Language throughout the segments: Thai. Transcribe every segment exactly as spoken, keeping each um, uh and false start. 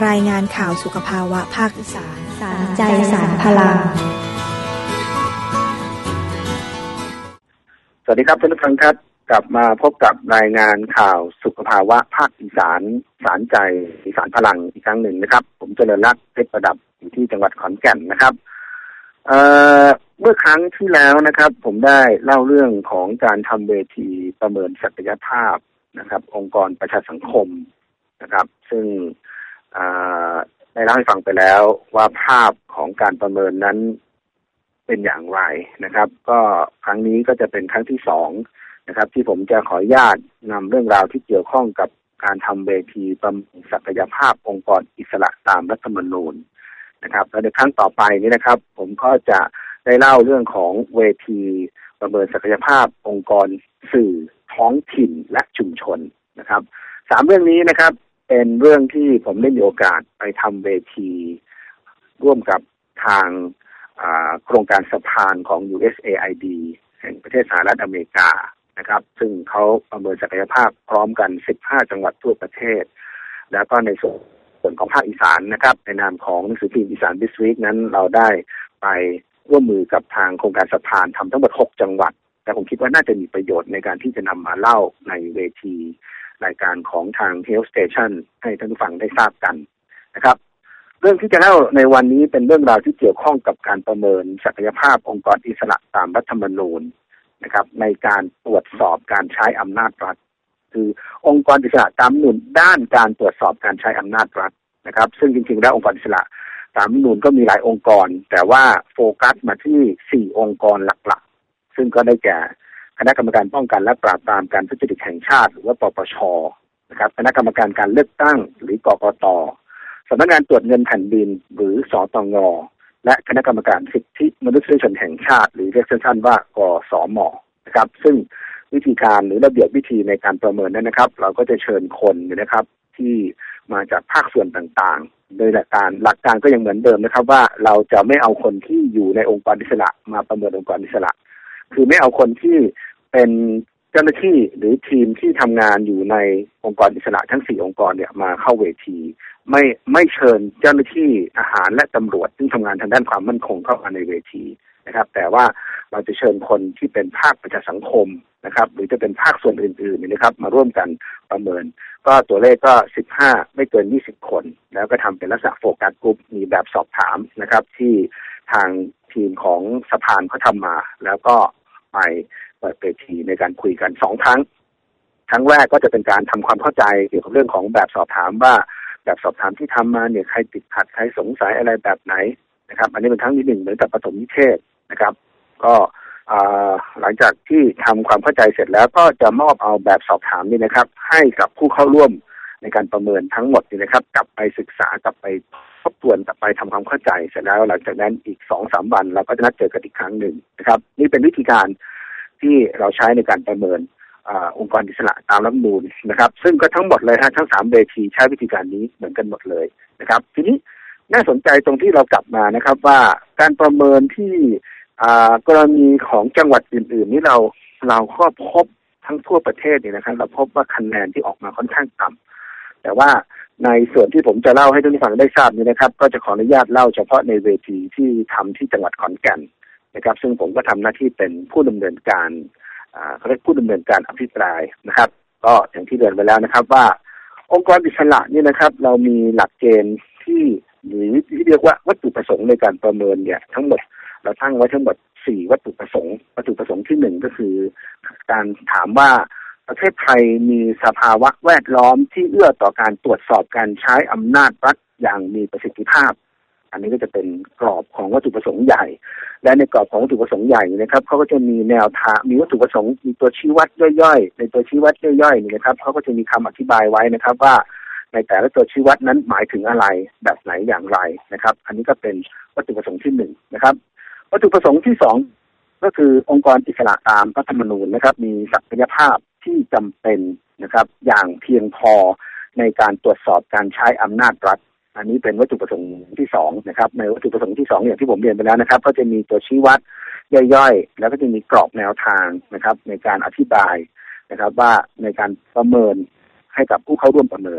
รายงานข่าวสุขภาวะภาคอีสานสารใจสารพลังสวัสดีครับท่านผู้ฟังครับกลับมาพบกับรายงานข่าวสุขภาวะภาคอีสานสารใจสารพลังอีกครั้งหนึ่งนะครับผมเจริญรักษ์เพชรประดับอยู่ที่จังหวัดขอนแก่นนะครับเอ่อเมื่อครั้งที่แล้วนะครับผมได้เล่าเรื่องของการทำเวทีประเมินศักยภาพนะครับองค์กรประชาสังคมนะครับซึ่งได้เล่าให้ฟังไปแล้วว่าภาพของการประเมินนั้นเป็นอย่างไรนะครับก็ครั้งนี้ก็จะเป็นครั้งที่สองนะครับที่ผมจะขออนุญาตนำเรื่องราวที่เกี่ยวข้องกับการทำเวทีประเมินศักยภาพองค์กรอิสระตามรัฐธรรมนูญนะครับและในครั้งต่อไปนี้นะครับผมก็จะได้เล่าเรื่องของเวทีประเมินศักยภาพองค์กรสื่อท้องถิ่นและชุมชนนะครับสามเรื่องนี้นะครับเป็นเรื่องที่ผมได้มีโอกาสไปทำเวทีร่วมกับทางโครงการสะพานของ ยู เอส เอ ไอ ดี แห่งประเทศสหรัฐอเมริกานะครับซึ่งเขาประเมินศักยภาพพร้อมกันสิบห้าจังหวัดทั่วประเทศแล้วก็ในส่วนของภาคอีสานนะครับในนามของหนังสือพิมพ์อีสานดิสทริกนั้นเราได้ไปร่วมมือกับทางโครงการสะพานทำทั้งหมดหกจังหวัดแต่ผมคิดว่าน่าจะมีประโยชน์ในการที่จะนำมาเล่าในเวทีรายการของทาง Health Station ให้ท่านผู้ฟังได้ทราบกันนะครับเรื่องที่จะเล่าในวันนี้เป็นเรื่องราวที่เกี่ยวข้องกับการประเมินศักยภาพองค์กรอิสระตามรัฐธรรมนูญนะครับในการตรวจสอบการใช้อำนาจรัฐคือองค์กรอิสระตามรัฐธรรมนูญด้านการตรวจสอบการใช้อำนาจรัฐนะครับซึ่งจริงๆแล้วองค์กรอิสระตามรัฐธรรมนูญก็มีหลายองค์กรแต่ว่าโฟกัสมาที่สี่องค์กรหลักๆซึ่งก็ได้แก่คณะกรรมการป้องกันและปราบปรามการทุจริตแห่งชาติหรือว่าปปช.นะครับคณะกรรมการการเลือกตั้งหรือกกต.สำนักงานตรวจเงินแผ่นดินหรือสตง.และคณะกรรมการสิทธิมนุษยชนแห่งชาติหรือเรียกสั้นๆว่ากสม.นะครับซึ่งวิธีการหรือระเบียบวิธีในการประเมินนั้นนะครับเราก็จะเชิญคนนะครับที่มาจากภาคส่วนต่างๆโดยหลักการหลักการก็ยังเหมือนเดิมนะครับว่าเราจะไม่เอาคนที่อยู่ในองค์กรอิสระมาประเมินองค์กรอิสระคือไม่เอาคนที่เป็นเจ้าหน้าที่หรือทีมที่ทำงานอยู่ในองค์กรอิสระทั้งสี่องค์กรเนี่ยมาเข้าเวทีไม่ไม่เชิญเจ้าหน้าที่ทหารและตำรวจซึ่งทำงานทางด้านความมั่นคงเข้ามาในเวทีนะครับแต่ว่าเราจะเชิญคนที่เป็นภาคประชาสังคมนะครับหรือจะเป็นภาคส่วนอื่นๆนะครับมาร่วมกันประเมินก็ตัวเลขก็สิบห้าไม่เกินยี่สิบคนแล้วก็ทำเป็นลักษณะโฟกัสกลุ่มมีแบบสอบถามนะครับที่ทางทีมของสะพานเขาทำมาแล้วก็ไปเปิดเวทีในการคุยกันสองครั้งครั้งแรกก็จะเป็นการทำความเข้าใจเกี่ยวกับเรื่องของแบบสอบถามว่าแบบสอบถามที่ทำมาเนี่ยใครติดขัดใครสงสัยอะไรแบบไหนนะครับอันนี้เป็นครั้งที่หนึ่งเหมือนกับปฐมนิเทศนะครับก็หลังจากที่ทำความเข้าใจเสร็จแล้วก็จะมอบเอาแบบสอบถามนี่นะครับให้กับผู้เข้าร่วมในการประเมินทั้งหมดนี่นะครับกลับไปศึกษากลับไปทบทวนกลับไปทำความเข้าใจเสร็จแล้วหลังจากนั้นอีก สองถึงสาม วันเราก็จะนัดเจอกันอีกครั้งหนึ่งนะครับนี่เป็นวิธีการที่เราใช้ในการประเมินองค์กรอิสระตามรัฐธรรมนูญนะครับซึ่งก็ทั้งหมดเลยฮะทั้งสามเวทีใช้วิธีการนี้เหมือนกันหมดเลยนะครับทีนี้น่าสนใจตรงที่เรากลับมานะครับว่าการประเมินที่กรณีของจังหวัดอื่นๆนี่เราเราก็พบทั้งทั่วประเทศนี่นะครับเราพบว่าคะแนนที่ออกมาค่อนข้างต่ำแต่ว่าในส่วนที่ผมจะเล่าให้ทุกท่านได้ทราบนี้นะครับก็จะขออนุญาตเล่าเฉพาะในเวทีที่ทำที่จังหวัดขอนแก่นนะครับซึ่งผมก็ทำหน้าที่เป็นผู้ดำเนินการเขาเรียกผู้ดำเนินการอภิปรายนะครับก็อย่างที่เรียนไปแล้วนะครับว่าองค์กรอิสระนี่นะครับเรามีหลักเกณฑ์ที่หรือที่เรียกว่าวัตถุประสงค์ในการประเมินเนี่ยทั้งหมดเราตั้งไว้ทั้งหมดสี่วัตถุประสงค์วัตถุประสงค์ที่หนึ่งก็คือการถามว่าประเทศไทยมีสภาวะแวดล้อมที่เอื้อต่อการตรวจสอบการใช้อำนาจรัฐอย่างมีประสิทธิภาพอันนี้ก็จะเป็นกรอบของวัตถุประสงค์ใหญ่และในกรอบของวัตถุประสงค์ใหญ่นะครับเขาก็จะมีแนวทางมีวัตถุประสงค์มีตัวชี้วัดย่อยๆในตัวชี้วัดย่อยๆนี่นะครับเขาก็จะมีคำอธิบายไว้นะครับว่าในแต่ละตัวชี้วัดนั้นหมายถึงอะไรแบบไหนอย่างไรนะครับอันนี้ก็เป็นวัตถุประสงค์ที่หนึ่งนะครับวัตถุประสงค์ที่สองก็คือองค์กรอิสระตามรัฐธรรมนูญนะครับมีศักยภาพที่จำเป็นนะครับอย่างเพียงพอในการตรวจสอบการใช้อำนาจรัฐอันนี้เป็นวัตถุประสงค์ที่สองนะครับในวัตถุประสงค์ที่สองอย่างที่ผมเรียนไปแล้วนะครับก็จะมีตัวชี้วัดย่อยๆแล้วก็จะมีกรอบแนวทางนะครับในการอธิบายนะครับว่าในการประเมินให้กับผู้เข้าร่วมประเมิน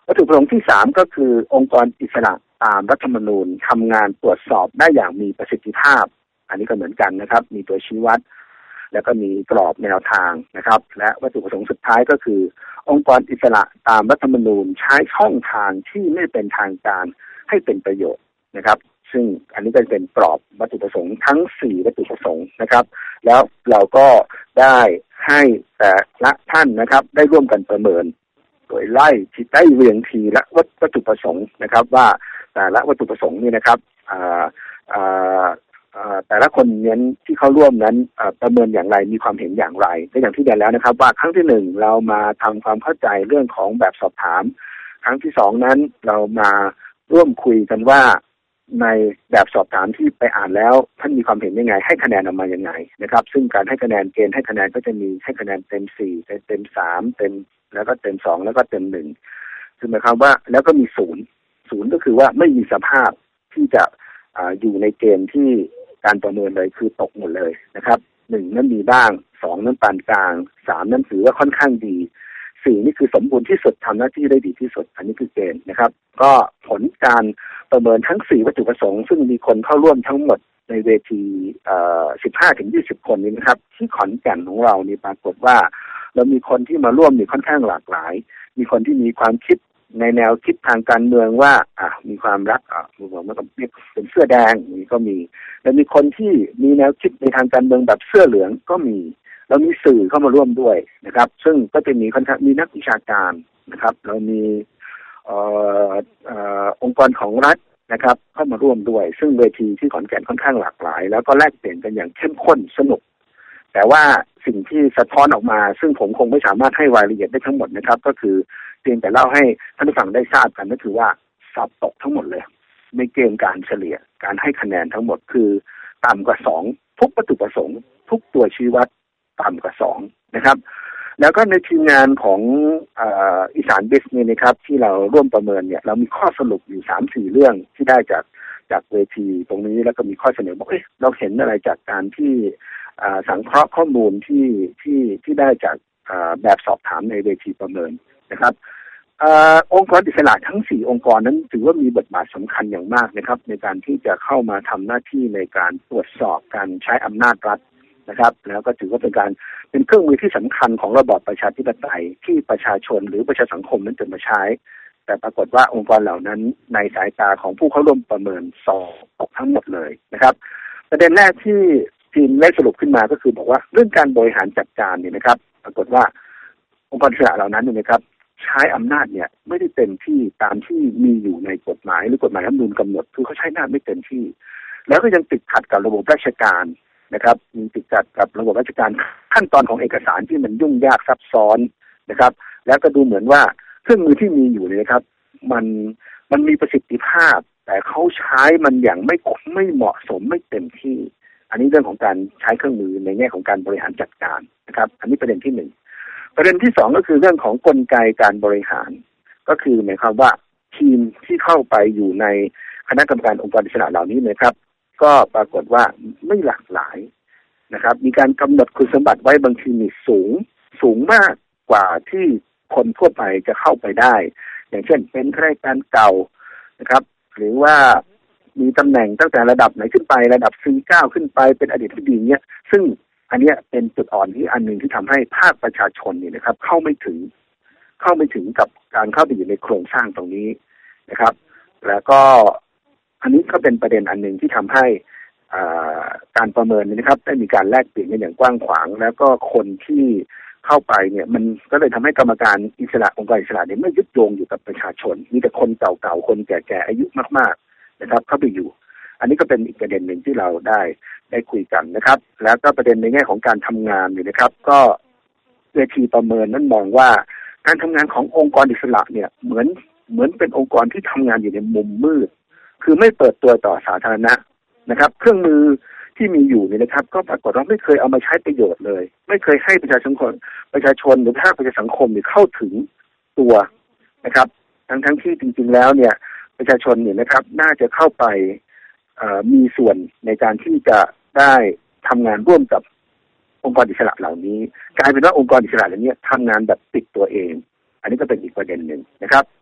วัตถุประสงค์ที่สามก็คือองค์กรอิสระตามรัฐธรรมนูญทำงานตรวจสอบได้อย่างมีประสิทธิภาพอันนี้ก็เหมือนกันนะครับมีตัวชี้วัดแล้วก็มีกรอบแนวทางนะครับและวัตถุประสงค์สุดท้ายก็คือองค์กรอิสระตามรัฐธรรมนูญใช้ช่องทางที่ไม่เป็นทางการให้เป็นประโยชน์นะครับซึ่งอันนี้ก็เป็นกรอบวัตถุประสงค์ทั้งสี่วัตถุประสงค์นะครับแล้วเราก็ได้ให้แต่ละท่านนะครับได้ร่วมกันประเมินโดยไล่ที่ได้เรียงทีละวัตถุประสงค์นะครับว่าแต่ละวัตถุประสงค์นี่นะครับอ่าอ่าแต่ละคนเน้นที่เข้าร่วมนั้นประเมินอย่างไรมีความเห็นอย่างไรก็อย่างที่เรียนแล้วนะครับว่าครั้งที่หนึ่งเรามาทำความเข้าใจเรื่องของแบบสอบถามครั้งที่สองนั้นเรามาร่วมคุยกันว่าในแบบสอบถามที่ไปอ่านแล้วท่านมีความเห็นยังไงให้คะแนนออกมายังไงนะครับซึ่งการให้คะแนนเกณฑ์ให้คะแนนก็จะมีให้คะแนนเต็มสี่เต็มสามเต็มแล้วก็เต็มสองแล้วก็เต็มหนึ่งคือหมายความว่าแล้วก็มีศูนย์ศูนย์ก็คือว่าไม่มีสภาพที่จะ อ, อยู่ในเกณฑ์ที่การประเมินเลยคือตกหมดเลยนะครับหนึ่งนั้นมีบ้างสองนั้นปานกลางสามนั้นถือว่าค่อนข้างดีสี่นี่คือสมบูรณ์ที่สุดทำหน้าที่ได้ดีที่สุดอันนี้คือเกณฑ์นะครับก็ผลการประเมินทั้งสี่วัตถุประสงค์ซึ่งมีคนเข้าร่วมทั้งหมดในเวทีเอ่อ สิบห้าถึงยี่สิบ คนนี้นะครับที่ขอนแก่นของเรานี่ปรากฏว่าเรามีคนที่มาร่วมมีค่อนข้างหลากหลายมีคนที่มีความคิดในแนวคิดทางการเมืองว่าอ่ะมีความรักอ่ะมีความเป็นเป็นเสื้อแดงนี่ก็มีแล้วมีคนที่มีแนวคิดในทางการเมืองแบบเสื้อเหลืองก็มีแล้วมีสื่อเข้ามาร่วมด้วยนะครับซึ่งก็จะมีค่อนข้างมีนักวิชาการนะครับเรามีเอ่อเอ่อองค์กรของรัฐนะครับเข้ามาร่วมด้วยซึ่งเวทีที่ขอนแก่นค่อนข้างหลากหลายแล้วก็แลกเปลี่ยนกันอย่างเข้มข้นสนุกแต่ว่าสิ่งที่สะท้อนออกมาซึ่งผมคงไม่สามารถให้รายละเอียดได้ทั้งหมดนะครับก็คือเพียงแต่เล่าให้ท่านผู้ฟังได้ทราบกันก็คือว่าสอบตกทั้งหมดเลยในเกณฑ์การเฉลี่ยการให้คะแนนทั้งหมดคือต่ำกว่าสองทุกวัตถุประสงค์ทุกตัวชี้วัดต่ำกว่าสองนะครับแล้วก็ในทีมงานของอ่าอีสานบิสเนี่ยนะครับที่เราร่วมประเมินเนี่ยเรามีข้อสรุปอยู่ สามถึงสี่ เรื่องที่ได้จากจากเวทีตรงนี้แล้วก็มีข้อเสนอบอกเอ๊ะเราเห็นอะไรจากการที่สังเคราะห์ข้อมูลที่ที่ที่ได้จากแบบสอบถามในเวทีประเมินนะครับอองค์กรอิสระทั้งสี่องค์กรนั้นถือว่ามีบทบาทสำคัญอย่างมากนะครับในการที่จะเข้ามาทำหน้าที่ในการตรวจสอบการใช้อำนาจรัฐนะครับแล้วก็ถือว่าเป็นการเป็นเครื่องมือที่สำคัญของระบอบประชาธิปไตยที่ประชาชนหรือประชาสังคมนั้นจะมาใช้แต่ปรากฏว่าองค์กรเหล่านั้นในสายตาของผู้เข้าร่วมประเมินสอบตกทั้งหมดเลยนะครับประเด็นแรกที่ทีมได้สรุปขึ้นมาก็คือบอกว่าเรื่องการบริหารจัดการเนี่ยนะครับปรากฏว่าองค์กรอิสระเหล่านั้นเนี่ยนะครับใช้อำนาจเนี่ยไม่ได้เต็มที่ตามที่มีอยู่ในกฎหมายหรือกฎหมายรัฐธรรมนูญกำหนดคือเขาใช้อำนาจไม่เต็มที่แล้วก็ยังติดขัดกับระบบราชการนะครับมีติดขัดกับระบบราชการขั้นตอนของเอกสารที่มันยุ่งยากซับซ้อนนะครับแล้วก็ดูเหมือนว่าเครื่องมือที่มีอยู่เนี่ยนะครับมันมันมีประสิทธิภาพแต่เขาใช้มันอย่างไม่ไม่เหมาะสมไม่เต็มที่อันนี้เรื่องของการใช้เครื่องมือในแง่ของการบริหารจัดการนะครับอันนี้ประเด็นที่หนึ่งประเด็นที่สองก็คือเรื่องของกลไกการบริหารก็คือหมายความว่าทีมที่เข้าไปอยู่ในคณะกรรมการองค์กรอิสระเหล่านี้นะครับก็ปรากฏว่าไม่หลากหลายนะครับมีการกำหนดคุณสมบัติไว้บางทีมีสูงสูงมากกว่าที่คนทั่วไปจะเข้าไปได้อย่างเช่นเป็นข้าราชการเก่านะครับหรือว่ามีตำแหน่งตั้งแต่ระดับไหนขึ้นไประดับ ซี เก้า ขึ้นไปเป็นอดีตที่ดีเนี่ยซึ่งอันนี้เป็นจุดอ่อนที่อันหนึ่งที่ทำให้ภาคประชาชนเนี่ยนะครับเข้าไม่ถึงเข้าไม่ถึงกับการเข้าไปอยู่ในโครงสร้างตรงนี้นะครับแล้วก็อันนี้ก็เป็นประเด็นอันหนึ่งที่ทำให้การประเมินนะครับได้มีการแลกเปลี่ยนกันอย่างกว้างขวางแล้วก็คนที่เข้าไปเนี่ยมันก็เลยทำให้กรรมการอิสระองค์กรอิสระเนี่ยไม่ยึดโยงอยู่กับประชาชนมีแต่คนเก่าๆคนแก่ๆอายุมากๆนะครับเข้าไปอยู่อันนี้ก็เป็นอีกประเด็นหนึ่งที่เราได้ได้คุยกันนะครับแล้วก็ประเด็นในแง่ของการทำงานเนี่ยนะครับก็เวทีประเมินนั้นมองว่าการทำงานขององค์กรอิสระเนี่ยเหมือนเหมือนเป็นองค์กรที่ทำงานอยู่ในมุมมืดคือไม่เปิดตัวต่อสาธารณะนะครับเครื่องมือที่มีอยู่เนี่ยนะครับก็ปรากฏว่าไม่เคยเอามาใช้ประโยชน์เลยไม่เคยให้ประชาชนคนประชาชนหรือภาคประชาสังคมเนี่ยเข้าถึงตัวนะครับทั้งทั้งที่จริงๆแล้วเนี่ยประชาชนเนี่ยนะครับน่าจะเข้าไปมีส่วนในการที่จะได้ทำงานร่วมกับองค์กรอิสระเหล่านี้กลายเป็นว่าองค์กรอิสระเหล่านี้ทำงานแบบปิดตัวเองอันนี้ก็เป็นอีกประเด็นหนึ่งนะครับ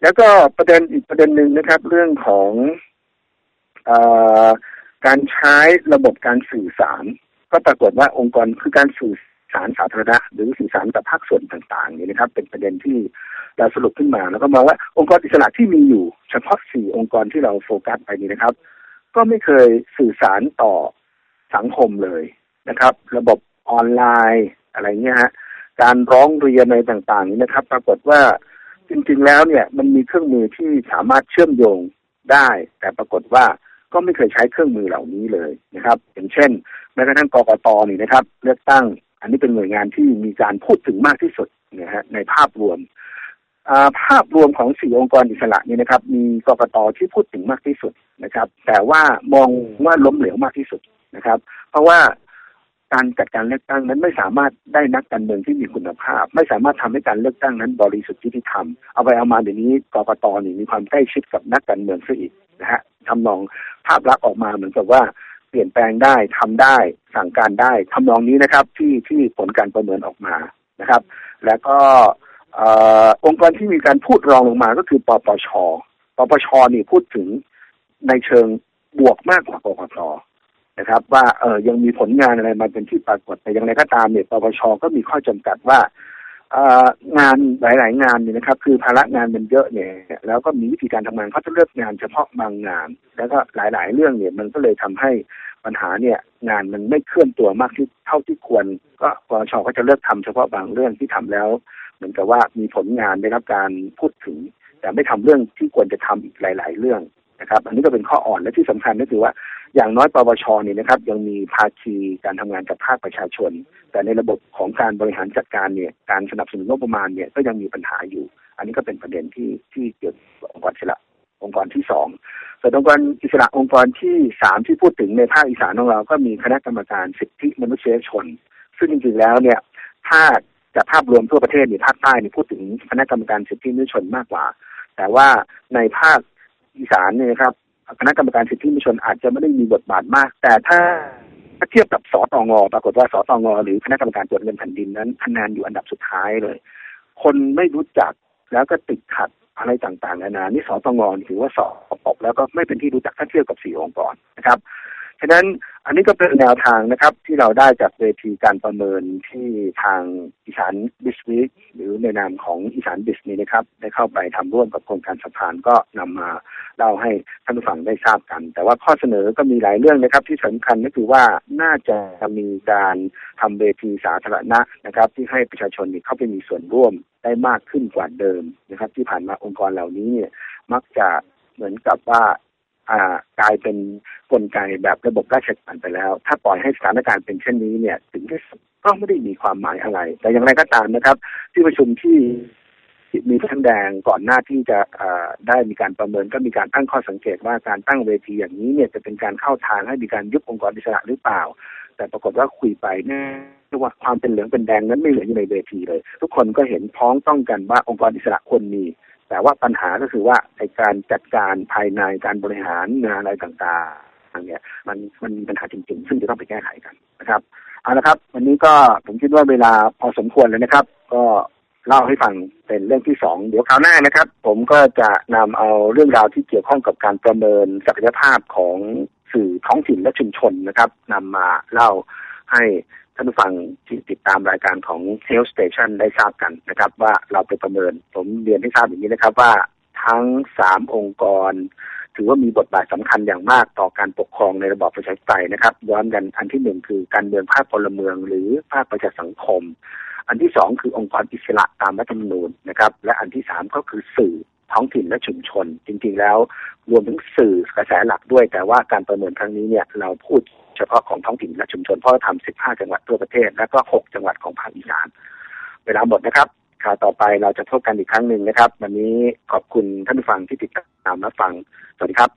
แล้วก็ประเด็นอีกประเด็นหนึ่งนะครับเรื่องของเอ่อการใช้ระบบการสื่อสารก็ปรากฏว่าองค์กรคือการสื่อสารสาธารณะหรือสื่อสารกับภาคส่วนต่างๆนี่นะครับเป็นประเด็นที่เราสรุปขึ้นมาแล้วก็มองว่าองค์กรอิสระที่มีอยู่เฉพาะสี่องค์กรที่เราโฟกัสไปนี้นะครับก็ไม่เคยสื่อสารต่อสังคมเลยนะครับระบบออนไลน์อะไรเงี้ยฮะการร้องเรียนอะไรต่างๆนี้นะครับปรากฏว่าจริงๆแล้วเนี่ยมันมีเครื่องมือที่สามารถเชื่อมโยงได้แต่ปรากฏว่าก็ไม่เคยใช้เครื่องมือเหล่านี้เลยนะครับอย่างเช่นแม้กระทั่งกกต.นี่นะครับเลือกตั้งอันนี้เป็นหน่วยงานที่มีการพูดถึงมากที่สุดนะฮะในภาพรวมภาพรวมของสี่องค์กรอิสระนี่นะครับมีกกต.ที่พูดถึงมากที่สุดนะครับแต่ว่ามองว่าล้มเหลวมากที่สุดนะครับเพราะว่าการจัดการเลือกตั้งนั้นไม่สามารถได้นักการเมืองที่มีคุณภาพไม่สามารถทำให้การเลือกตั้งนั้นบริสุทธิ์ยุติธรรมเอาไปเอามาเดี๋ยวนี้กกต.นี่มีความใกล้ชิดกับนักการเมืองซะอีกนะฮะทำนองภาพลักษณ์ออกมาเหมือนกับว่าเปลี่ยนแปลงได้ทำได้สั่งการได้ทำนองนี้นะครับที่ที่ผลการประเมินออกมานะครับแล้วก็องค์กรที่มีการพูดรองลงมาก็คือปปช.ปปช.นี่พูดถึงในเชิงบวกมากกว่ากกต.นะครับว่าเออยังมีผลงานอะไรมาเป็นที่ปรากฏแต่อย่างไรก็ตามเนี่ยปปช.ก็มีข้อจำกัดว่างานหลายๆงานเนี่ยนะครับคือภาระงานมันเยอะเนี่ยแล้วก็มีวิธีการทำงานเขาจะเลือกงานเฉพาะบางงานแล้วก็หลายๆเรื่องเนี่ยมันก็เลยทำให้ปัญหาเนี่ยงานมันไม่เคลื่อนตัวมากที่เท่าที่ควรก็ปปช.ก็จะเลือกทำเฉพาะบางเรื่องที่ทำแล้วเหมือนกับว่ามีผลงานได้รับการพูดถึงแต่ไม่ทำเรื่องที่ควรจะทำอีกหลายๆเรื่องนะครับอันนี้ก็เป็นข้ออ่อนและที่สำคัญก็คือว่าอย่างน้อยปปช.นี่นะครับยังมีภาคีการทำงานกับภาคประชาชนแต่ในระบบของการบริหารจัดการเนี่ยการสนับสนุนงบประมาณเนี่ยก็ยังมีปัญหาอยู่อันนี้ก็เป็นประเด็นที่ที่เกี่ยวกับองค์กรอิสระองค์กรที่สองส่วนองค์กรอิสระองค์กรที่สามที่พูดถึงในภาคอีสานของเราก็มีคณะกรรมการสิทธิมนุษยชนซึ่งจริงๆแล้วเนี่ยถ้าจากภาพรวมทั่วประเทศเนี่ยภาคใต้เนี่ยพูดถึงคณะกรรมการสิทธิมนุษยชนมากกว่าแต่ว่าในภาคอีสานเนี่ยครับคณะกรรมการสิทธิมนุษยชนอาจจะไม่ได้มีบทบาทมากแต่ถ้าถ้าเทียบกับสตง.ปรากฏว่าสตง.หรือคณะกรรมการตรวจเงินแผ่นดินนั้นคะแนนอยู่อันดับสุดท้ายเลยคนไม่รู้จักแล้วก็ติดขัดอะไรต่างๆนานานี่สตง.ถือว่าสอบตกแล้วก็ไม่เป็นที่รู้จักถ้าเทียบกับสี่องค์กรนะครับฉะนั้นอันนี้ก็เป็นแนวทางนะครับที่เราได้จากเวทีการประเมินที่ทางอีสานบิสวีคหรือในนามของอีสานบิสนี้นะครับได้เข้าไปทำร่วมกับโครงการสะพานก็นำมาเล่าให้ท่านผู้ฟังได้ทราบกันแต่ว่าข้อเสนอก็มีหลายเรื่องนะครับที่สำคัญก็คือว่าน่าจะมีการทำเวทีสาธารณะนะครับที่ให้ประชาชนเข้าไปมีส่วนร่วมได้มากขึ้นกว่าเดิมนะครับที่ผ่านมาองค์กรเหล่านี้เนี่ยมักจะเหมือนกับว่าอ่ากลายเป็นกลไกแบบระบบราชการไปแล้วถ้าปล่อยให้สถานการณ์เป็นเช่นนี้เนี่ยถึงที่สุดก็ไม่ได้มีความหมายอะไรแต่อย่างไรก็ตามนะครับที่ประชุมที่มีท่านแดงก่อนหน้าที่จะได้มีการประเมินก็มีการตั้งข้อสังเกตว่าการตั้งเวทีอย่างนี้เนี่ยจะเป็นการเข้าทางให้มีการยุบองค์กรอิสระหรือเปล่าแต่ปรากฏว่าคุยไปเนี่ยว่าความเป็นเหลืองเป็นแดงนั้นไม่เหลืออยู่ในเวทีเลยทุกคนก็เห็นพ้องต้องกันว่าองค์กรอิสระควรมีแต่ว่าปัญหาก็คือว่าในการจัดการภายในการบริหารงานอะไรต่างๆเนี่ยมันมันมีปัญหาจริงๆซึ่งจะต้องไปแก้ไขกันนะครับเอาละครับวันนี้ก็ผมคิดว่าเวลาพอสมควรแล้วนะครับก็เล่าให้ฟังเป็นเรื่องที่สองเดี๋ยวคราวหน้านะครับผมก็จะนำเอาเรื่องราวที่เกี่ยวข้องกับการประเมินศักยภาพของสื่อท้องถิ่นและชุมชนนะครับนำมาเล่าให้ท่านผู้ฟังที่ติดตามรายการของ Health Station ได้ทราบกันนะครับว่าเราไปประเมินผมเรียนให้ทราบอย่างนี้นะครับว่าทั้งสามองค์กรถือว่ามีบทบาทสำคัญอย่างมากต่อการปกครองในระบอบประชาธิปไตยนะครับย้อนกันอันที่หนึ่งคือการเมืองภาคพลเมืองหรือภาคประชาสังคมอันที่สองคือองค์กรอิสระตามรัฐธรรมนูญนะครับและอันที่สามก็คือสื่อท้องถิ่นและชุมชนจริงๆแล้วรวมถึงสื่อกระแสหลักด้วยแต่ว่าการประเมินครั้งนี้เนี่ยเราพูดเฉพาะของท้องถิ่นและชุมชนเพราะทำสิบห้าจังหวัดทั่วประเทศและก็หกจังหวัดของภาคอีสานเวลาหมดนะครับข่าวต่อไปเราจะพบกันอีกครั้งหนึ่งนะครับวันนี้ขอบคุณท่านผู้ฟังที่ติดตามรับฟังสวัสดีครับ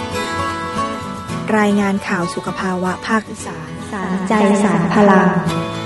รายงานข่าวสุขภาวะภาคอีสานสารใจสารพลัง